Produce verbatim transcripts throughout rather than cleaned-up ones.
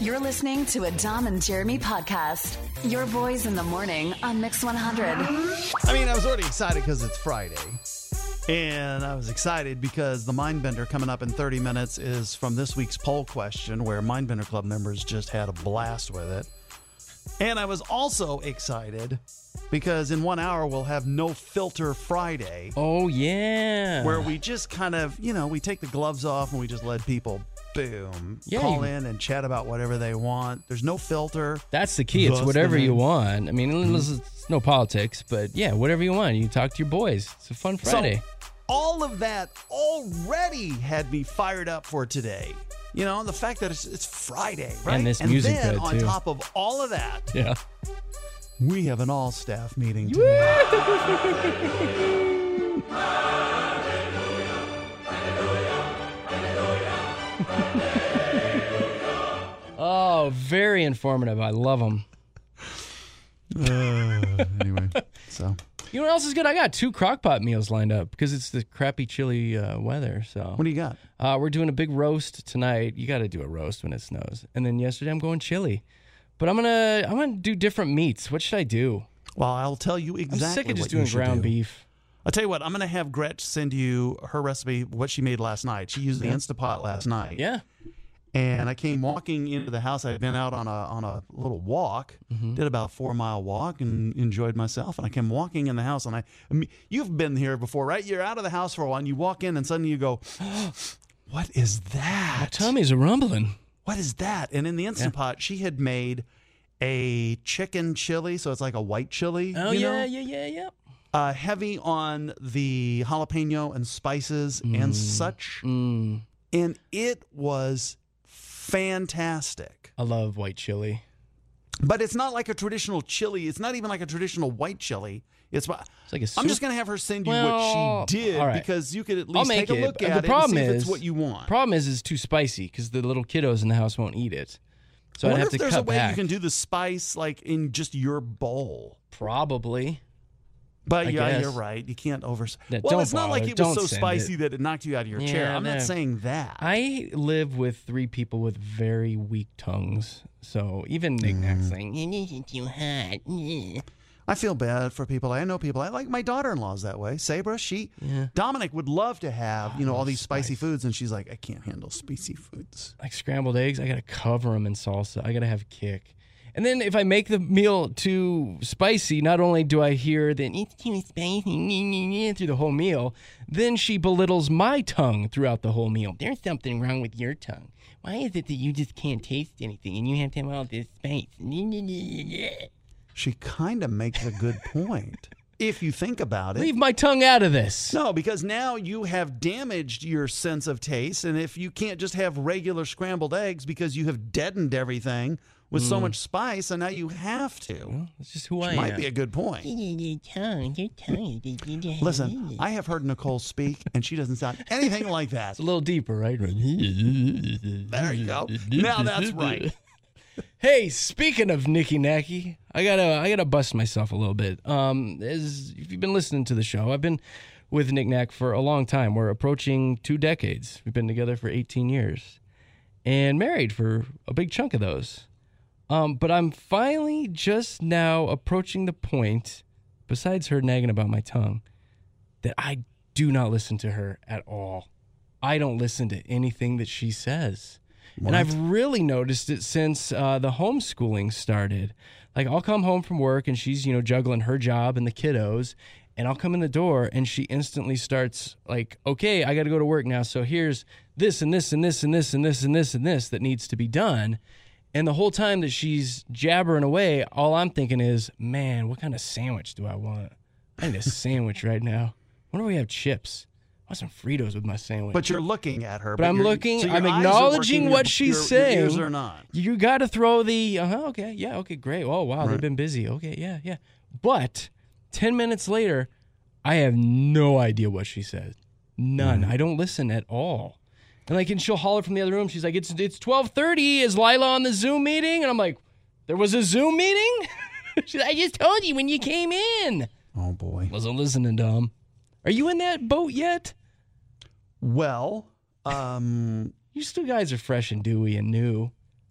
You're listening to a Dom and Jeremy podcast. Your boys in the morning on Mix one hundred. I mean, I was already excited because it's Friday. And I was excited because the Mindbender coming up in thirty minutes is from this week's poll question where Mindbender Club members just had a blast with it. And I was also excited because in one hour we'll have No Filter Friday. Oh, yeah. Where we just kind of, you know, we take the gloves off and we just let people, boom, yeah, call you, in and chat about whatever they want. There's no filter. That's the key. It's whatever you want. I mean, mm-hmm. it's no politics, but yeah, whatever you want. You talk to your boys. It's a fun Friday. So, all of that already had me fired up for today. You know, the fact that it's, it's Friday, right? And this and music then good, on too. top of all of that, yeah, we have an all-staff meeting today. Oh, very informative. I love them. Uh, anyway, so... You know what else is good? I got two crockpot meals lined up because it's the crappy, chilly uh, weather. So what do you got? Uh, we're doing a big roast tonight. You got to do a roast when it snows. And then yesterday I'm going chili. But I'm gonna I'm gonna do different meats. What should I do? Well, I'll tell you exactly. I'm sick of what just you doing should ground do. beef. I'll tell you what. I'm gonna have Gretch send you her recipe, what she made last night. She used the yeah. Instapot last night. Yeah. And I came walking into the house. I'd been out on a on a little walk, mm-hmm. did about a four mile walk, and enjoyed myself. And I came walking in the house, and I, I mean, you've been here before, right? You're out of the house for a while, and you walk in, and suddenly you go, "What is that?" My tummy's a rumbling. What is that? And in the Instant yeah. Pot, she had made a chicken chili, so it's like a white chili. Oh you yeah, know? yeah, yeah, yeah. Uh, heavy on the jalapeno and spices mm. and such, mm. and it was fantastic. I love white chili. But it's not like a traditional chili. It's not even like a traditional white chili. It's, it's like a soup. I'm just going to have her send you well, what she did right. because you could at I'll least make take a it. look The at it problem and see is, if it's what you want. Problem is it's too spicy because the little kiddos in the house won't eat it. So I I'd wonder have if to there's cut a way back. you can do the spice like in just your bowl. Probably. But I yeah, guess. you're right. You can't over. Yeah, well, don't it's not bother. like it was don't so send spicy it. that it knocked you out of your yeah, chair. I'm no. not saying that. I live with three people with very weak tongues, so even Knick-Knack's Mm. saying, "It isn't too hot." I feel bad for people. I know people. I like my daughter-in-law's that way. Sabra, she, yeah. Dominic would love to have, you know, all these spicy Spice. foods, and she's like, I can't handle spicy foods. Like scrambled eggs, I gotta cover them in salsa. I gotta have kick. And then if I make the meal too spicy, not only do I hear that it's too spicy through the whole meal, then she belittles my tongue throughout the whole meal. There's something wrong with your tongue. Why is it that you just can't taste anything and you have to have all this spice? She kind of makes a good point. If you think about it. Leave my tongue out of this. No, because now you have damaged your sense of taste. And if you can't just have regular scrambled eggs because you have deadened everything with mm. so much spice, and now you have to. Well, that's just who I might am. be a good point. Your tongue, your tongue. Listen, I have heard Nicole speak, and she doesn't sound anything like that. It's a little deeper, right? There you go. Now that's right. Hey, speaking of Nicky Nacky, I gotta I gotta bust myself a little bit. Um, as if you've been listening to the show, I've been with Nick Nack for a long time. We're approaching two decades. We've been together for eighteen years, and married for a big chunk of those. Um, but I'm finally just now approaching the point, besides her nagging about my tongue, that I do not listen to her at all. I don't listen to anything that she says. What? And I've really noticed it since uh, the homeschooling started. Like, I'll come home from work and she's, you know, juggling her job and the kiddos, and I'll come in the door and she instantly starts like, okay, I got to go to work now. So here's this and this and this and this and this and this and this that needs to be done. And the whole time that she's jabbering away, all I'm thinking is, man, what kind of sandwich do I want? I need a sandwich right now. I wonder if we have chips. I want some Fritos with my sandwich. But you're looking at her. But, but I'm looking, so I'm eyes are acknowledging working, what your, she's your, saying. Your ears are not. You got to throw the, uh-huh, okay, yeah, okay, great. Oh, wow, right. They've been busy. Okay, yeah, yeah. But ten minutes later, I have no idea what she said. None. Mm. I don't listen at all. And like, and she'll holler from the other room. She's like, it's it's twelve thirty. Is Lila on the Zoom meeting? And I'm like, there was a Zoom meeting? She's like, I just told you when you came in. Oh, boy. Wasn't listening, Dom. Are you in that boat yet? Well, um... you still guys are fresh and dewy and new.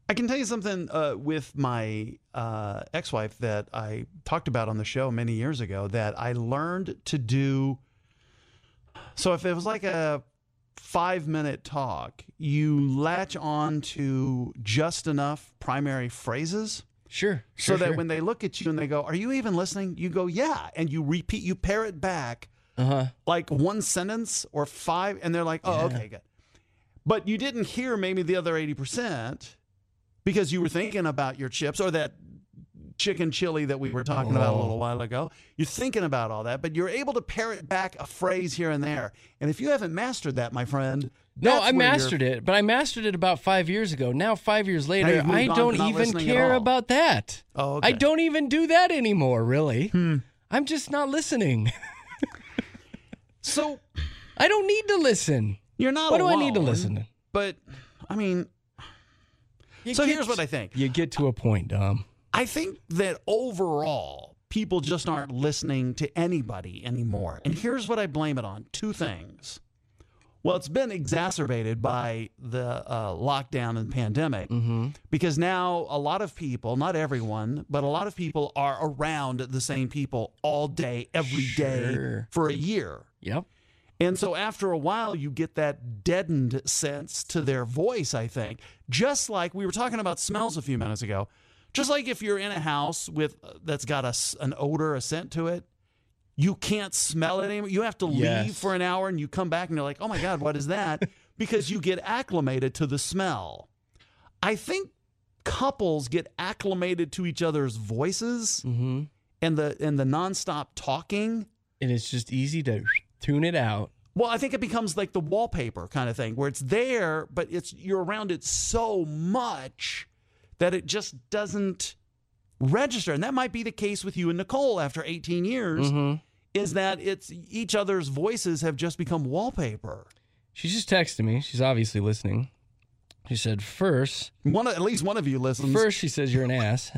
I can tell you something uh, with my uh, ex-wife that I talked about on the show many years ago that I learned to do. So if it was like a five-minute talk, you latch on to just enough primary phrases. Sure. So sure, that sure. when they look at you and they go, "Are you even listening?" You go, "Yeah." And you repeat, you parrot back uh-huh. like one sentence or five. And they're like, "Oh, Yeah. okay, good." But you didn't hear maybe the other eighty percent because you were thinking about your chips or that chicken chili that we were talking about a little while ago. You're thinking about all that, but you're able to parrot back a phrase here and there. And if you haven't mastered that, my friend, No, that's I where it, it, but I mastered it about five years ago. Now, five years later, you've moved I on don't to not even listening at care all. about that. Oh, okay. I don't even do that anymore, really. Hmm. I'm just not listening. So I don't need to listen. you're not What do I alone, need to listen? But, I mean, You so get- here's what I think. You get to a point, Dom. I think that overall, people just aren't listening to anybody anymore. And here's what I blame it on. Two things. Well, it's been exacerbated by the uh, lockdown and pandemic Mm-hmm. because now a lot of people, not everyone, but a lot of people are around the same people all day, every day Sure. for a year. Yep. And so after a while, you get that deadened sense to their voice, I think. Just like we were talking about smells a few minutes ago. Just like if you're in a house with that's got a, s- an odor, a scent to it, you can't smell it anymore. You have to Yes. leave for an hour and you come back and you're like, oh my God, what is that? Because you get acclimated to the smell. I think couples get acclimated to each other's voices Mm-hmm. and the and the nonstop talking. And it's just easy to tune it out. Well, I think it becomes like the wallpaper kind of thing where it's there, but it's you're around it so much that it just doesn't register. And that might be the case with you and Nicole after eighteen years, Mm-hmm. is that it's each other's voices have just become wallpaper. She just texted me. She's obviously listening. She said, first, One, at least one of you listens. first she says you're an ass.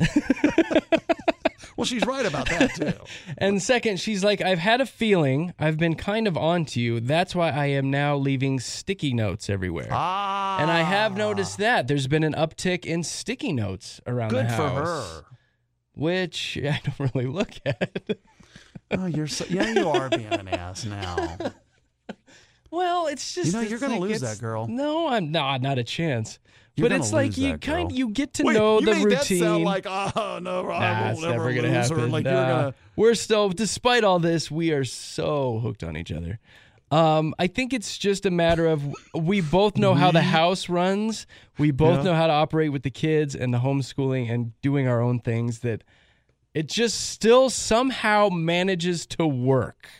Well, she's right about that too. And second, she's like, I've had a feeling I've been kind of onto you. That's why I am now leaving sticky notes everywhere. Ah, And I have noticed that there's been an uptick in sticky notes around good the for house. her. Which I don't really look at. Oh, you're so yeah, you are being an ass now. Well, it's just You know, it's you're gonna like lose it's- that girl. No, I'm not. Not a chance. You're but gonna it's like lose you that kind girl. you get to Wait, know you the made routine. that sound like, oh no, I Nah, won't it's never never gonna lose her. happen. Like Nah. you're gonna. We're still, despite all this, we are so hooked on each other. Um, I think it's just a matter of we both know how the house runs. We both Yeah. know how to operate with the kids and the homeschooling and doing our own things. That it just still somehow manages to work.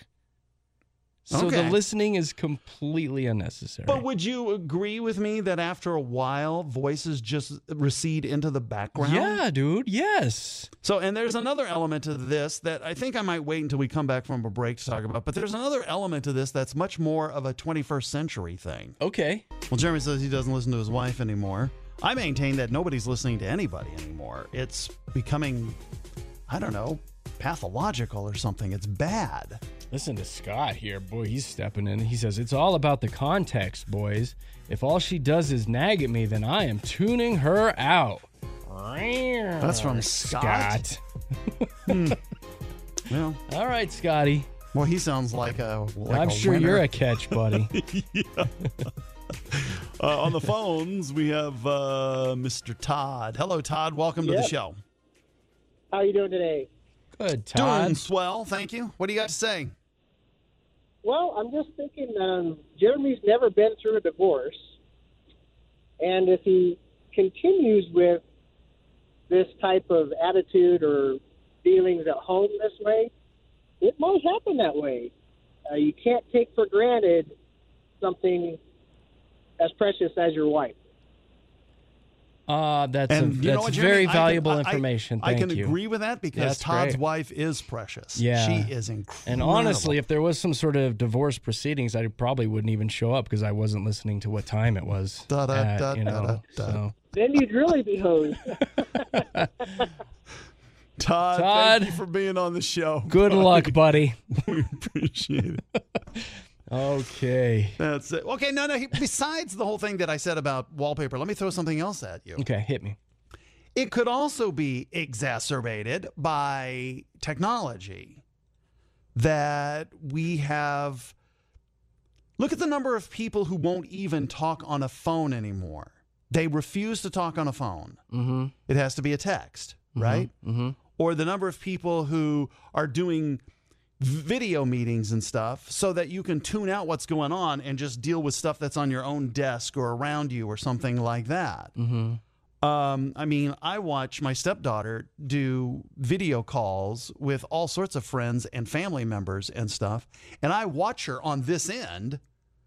So the Okay. listening is completely unnecessary. But would you agree with me that after a while, voices just recede into the background? yeah, dude. Yes. So, and there's another element to this that I think I might wait until we come back from a break to talk about. But there's another element to this that's much more of a twenty-first century thing. Okay. Well, Jeremy says he doesn't listen to his wife anymore. I maintain that nobody's listening to anybody anymore. It's becoming, I don't know, pathological or something. It's bad. Listen to Scott here. Boy, he's stepping in. He says, it's all about the context, boys. If all she does is nag at me, then I am tuning her out. That's from Scott? Scott. Well, All right, Scotty. well, he sounds like a. Like I'm a sure winner. you're a catch, buddy. Uh, on the phones, we have uh, Mister Todd. Hello, Todd. Welcome to the Yep. show. How are you doing today? Good, Doing Todd. swell, thank you. What do you got to say? Well, I'm just thinking um, Jeremy's never been through a divorce. And if he continues with this type of attitude or feelings at home this way, it might happen that way. Uh, you can't take for granted something as precious as your wife. Uh, that's a, And you know that's what, Jeremy? very I can- valuable I- I- information. I Thank can you. agree with that because That's Todd's great. wife is precious. Yeah. She is incredible. And honestly, if there was some sort of divorce proceedings, I probably wouldn't even show up because I wasn't listening to what time it was. Da, da, at, da, you da, know, da, da. so. Then you'd really be hosed. Todd, Todd. thank you for being on the show. Good luck, buddy. We appreciate it. Okay. That's it. Okay, no, no. he- Besides the whole thing that I said about wallpaper, let me throw something else at you. Okay, hit me. It could also be exacerbated by technology that we have. Look at the number of people who won't even talk on a phone anymore. They refuse to talk on a phone. Mm-hmm. It has to be a text, right? Mm-hmm. Or the number of people who are doing video meetings and stuff so that you can tune out what's going on and just deal with stuff that's on your own desk or around you or something like that. Mm-hmm. Um, I mean, I watch my stepdaughter do video calls with all sorts of friends and family members and stuff, and I watch her on this end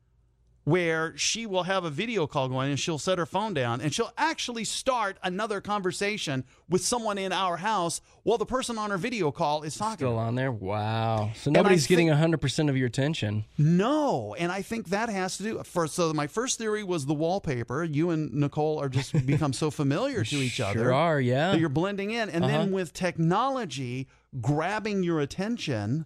where she will have a video call going and she'll set her phone down and she'll actually start another conversation with someone in our house while the person on her video call is talking. Still on there? Wow. So And I nobody's getting think- one hundred percent of your attention. No, and I think that has to do first. So my first theory was the wallpaper. You and Nicole are just become so familiar to each Sure other. are, yeah. that you're blending in, and Uh-huh. then with technology grabbing your attention,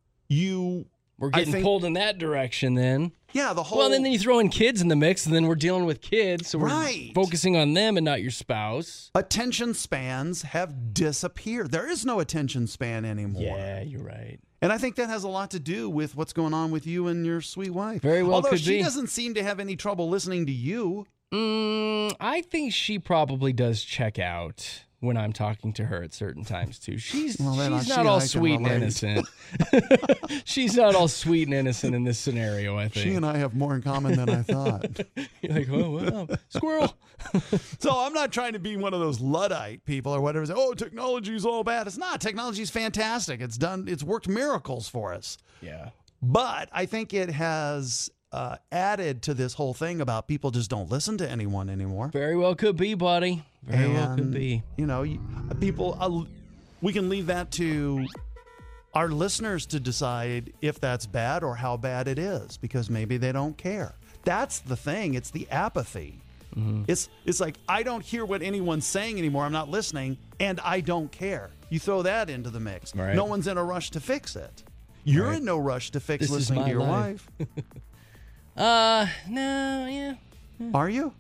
you We're I getting think- pulled in that direction then. yeah the whole Well, then, then you throw in kids in the mix, and then we're dealing with kids, so we're Right. focusing on them and not your spouse. attention spans have disappeared. There is no attention span anymore. Yeah, you're right. And I think that has a lot to do with what's going on with you and your sweet wife. Very well Although could she be. doesn't seem to have any trouble listening to you. Mm, I think she probably does check out when I'm talking to her at certain times too. She's Well, then she's she not and all I can sweet and relate. innocent. She's not all sweet and innocent in this scenario, I think. She and I have more in common than I thought. You're like, oh, wow, squirrel. So I'm not trying to be one of those Luddite people or whatever. Say, oh, technology's all bad. It's not. Technology's fantastic. It's done. It's worked miracles for us. Yeah. But I think it has uh, added to this whole thing about people just don't listen to anyone anymore. Very well could be, buddy. Very well could And, be. You know, you, people. Uh, we can leave that to our listeners to decide if that's bad or how bad it is, because maybe they don't care. That's the thing. It's the apathy. Mm-hmm. It's it's like, I don't hear what anyone's saying anymore. I'm not listening, and I don't care. You throw that into the mix. Right. No one's in a rush to fix it. You're Right. in no rush to fix This is listening my to your life. wife. Uh, no, yeah. Are you?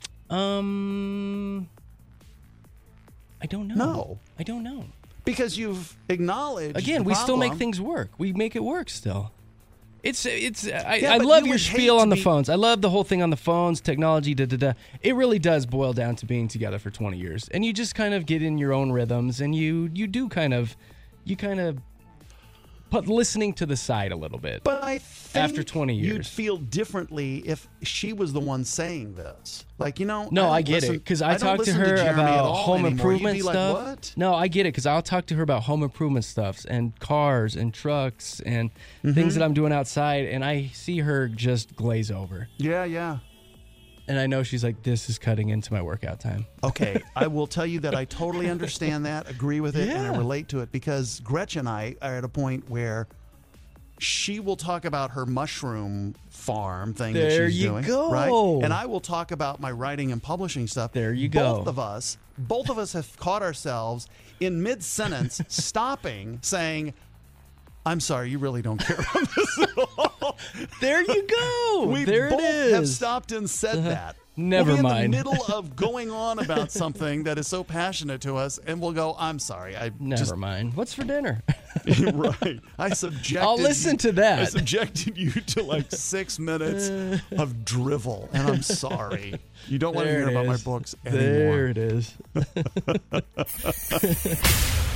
Um, I don't know. No. I don't know. Because you've acknowledged Again, the we still make problem. things work. We make it work still. It's it's. I, Yeah, I but love you your would hate spiel to on the be- phones. I love the whole thing on the phones, technology, da da da. It really does boil down to being together for twenty years, and you just kind of get in your own rhythms, and you you do kind of, you kind of put listening to the side a little bit. But I think After twenty you'd years. feel differently if she was the one saying this. Like, you know, No, don't I get listen- it because I I, don't talked to listen her Jeremy at about all home anymore. You'd improvement be like, stuff. what? No, I get it because I'll talk to her about home improvement stuffs and cars and trucks and Mm-hmm. things that I'm doing outside, and I see her just glaze over, Yeah, yeah. and I know she's like, "This is cutting into my workout time." Okay, I will tell you that I totally understand that, agree with it, and I Yeah. relate to it, because Gretchen and I are at a point where she will talk about her mushroom farm thing that There she's you doing, go. right? And I will talk about my writing and publishing stuff. There you Both go. of us, both of us have caught ourselves in mid-sentence stopping, saying, "I'm sorry, you really don't care about this at all." There you go. We there both it is. have stopped and said that. Never we'll be mind. in the middle of going on about something that is so passionate to us, and we'll go, "I'm sorry, I Never just mind. What's for dinner? right. I subjected. I'll listen to that. I subjected you to like six minutes of drivel, and I'm sorry. You don't want to There hear it about my is. books There anymore." it is.